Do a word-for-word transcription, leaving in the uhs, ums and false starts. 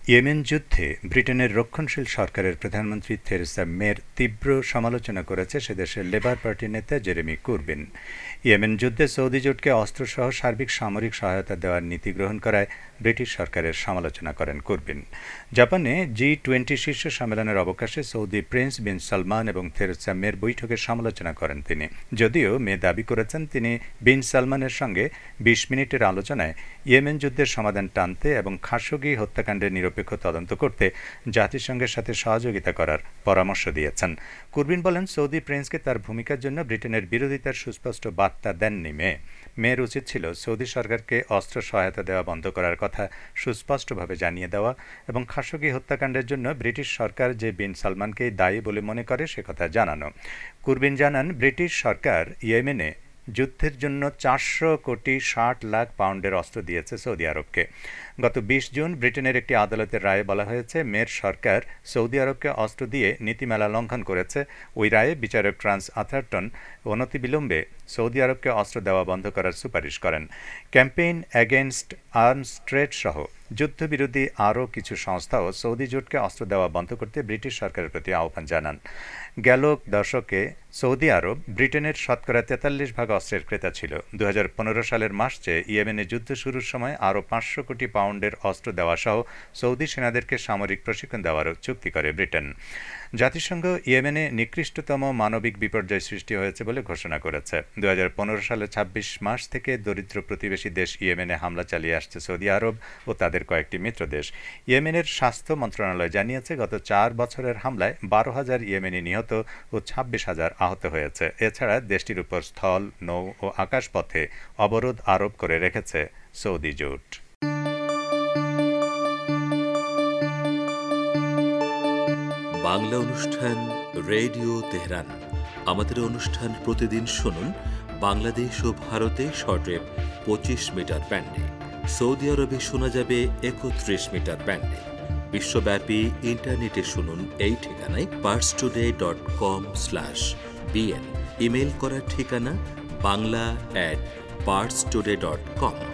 Yemen যুদ্ধে ব্রিটেনের রক্ষণশীল সরকারের প্রধানমন্ত্রী থেরেসা মের তীব্র সমালোচনা করেছে সে দেশের লেবার পার্টির নেতা জেরেমি কুরবিন। ইয়েমেন যুদ্ধে সৌদি জোটকে অস্ত্রসহ সার্বিক সামরিক সহায়তা দেওয়ার নীতি গ্রহণ করায় ব্রিটিশ সরকারের সমালোচনা করেন কুরবিন। জাপানে জি টোয়েন্টি শীর্ষ সম্মেলনের অবকাশে সৌদি প্রিন্স বিন সালমান এবং থেরেসা মের বৈঠকের সমালোচনা করেন তিনি। যদিও মে দাবি করেছেন তিনি বিন সালমানের সঙ্গে বিশ মিনিটের আলোচনায় ইয়েমেন যুদ্ধের সমাধান টানতে এবং খাশোগি হত্যাকাণ্ডের নিরপেক্ষ তদন্ত করতে জাতিসংঘের সাথে সহযোগিতা করার পরামর্শ দিয়েছেন। কুরবিন বলেন, সৌদি প্রিন্সকে তার ভূমিকার জন্য ব্রিটেনের বিরোধিতার সুস্পষ্ট বার্তা দেননি মে। মেয়ের উচিত ছিল সৌদি সরকারকে অস্ত্র সহায়তা দেওয়া বন্ধ করার কথা সুস্পষ্টভাবে জানিয়ে দেওয়া এবং খাশোগি হত্যাকাণ্ডের জন্য ব্রিটিশ সরকার যে বিন সালমানকেই দায়ী বলে মনে করে সে কথা জানানো। কুরবিন জানান, ব্রিটিশ সরকার ইয়েমেনে যুদ্ধের জন্য চারশো কোটি ষাট লাখ পাউন্ডের অস্ত্র দিয়েছে সৌদি আরবকে। গত বিশ জুন ব্রিটেনের একটি আদালতের রায়ে বলা হয়েছে, মের সরকার সৌদি আরবকে অস্ত্র দিয়ে নীতিমালা লঙ্ঘন করেছে। ওই রায়ে বিচারক ট্রান্স আথারটন অনতিবিলম্বে সৌদি আরবকে অস্ত্র দেওয়া বন্ধ করার সুপারিশ করেন। ক্যাম্পেইন অ্যাগেনস্ট আর্মস ট্রেড সহ যুদ্ধবিরোধী আরও কিছু সংস্থাও সৌদি জোটকে অস্ত্র দেওয়া বন্ধ করতে ব্রিটিশ সরকারের প্রতি আহ্বান জানান। গেল দশকে সৌদি আরব ব্রিটেনের শতকরা তেতাল্লিশ ভাগ অস্ত্রের ক্রেতা ছিল। দু হাজার পনেরো সালের মার্চে ইয়েমেনে যুদ্ধ শুরুর সময় আরও পাঁচশো কোটি পাউন্ডের অস্ত্র দেওয়া সহ সৌদি সেনাদেরকে সামরিক প্রশিক্ষণ দেওয়ারও চুক্তি করে ব্রিটেন। জাতিসংঘ ইয়েমেনে নিকৃষ্টতম মানবিক বিপর্যয় সৃষ্টি হয়েছে বলে ঘোষণা করেছে। দু হাজার পনেরো সালের ছাব্বিশ মার্চ থেকে দরিদ্র প্রতিবেশী দেশ ইয়েমেনে হামলা চালিয়ে আসছে সৌদি আরব ও তাদের কয়েকটি মিত্র দেশ। ইয়েমেনের স্বাস্থ্য মন্ত্রণালয় জানিয়েছে, গত চার বছরের হামলায় বারো হাজার ইয়েমেনি নিহত ও ছাব্বিশ হাজার আহত হয়েছে। এছাড়া দেশটির উপর স্থল, নৌ ও আকাশপথে অবরোধ আরোপ করে রেখেছে সৌদি জোট। বাংলা অনুষ্ঠান রেডিও তেহরান। আমাদের অনুষ্ঠান প্রতিদিন শুনুন বাংলাদেশ ও ভারতে শর্টওয়েভ পঁচিশ মিটার ব্যান্ডে। সৌদি আরবে শোনা যাবে একত্রিশ মিটার ব্যান্ডে। বিশ্বব্যাপী ইন্টারনেটে শুনুন এই ঠিকানায় Pars today dot com slash BN. Email করার ঠিকানা Bangla at Pars today dot com.